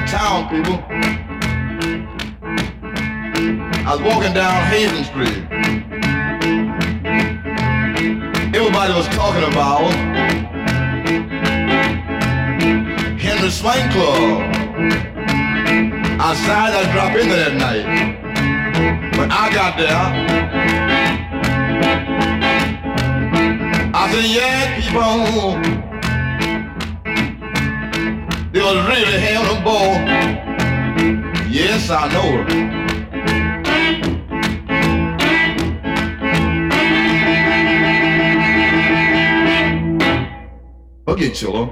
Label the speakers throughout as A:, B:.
A: town, people. I was walking down Hazen Street. Everybody was talking about Henry Swank Club. I decided I'd drop in there that night. When I got there, I said, yeah, people, they was really having a ball. Yes, I know it. Okay, Cholo.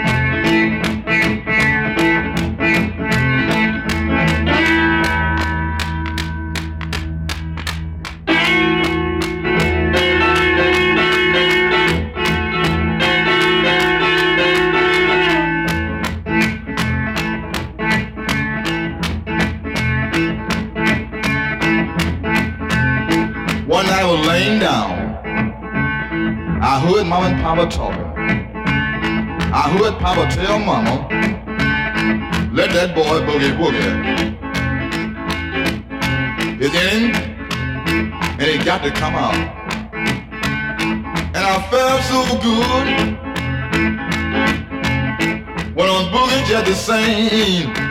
A: One night I was laying down. I heard Mama and Papa talking. I heard Papa tell Mama, let that boy boogie woogie. It's in and it got to come out. And I felt so good when I was boogie just the same.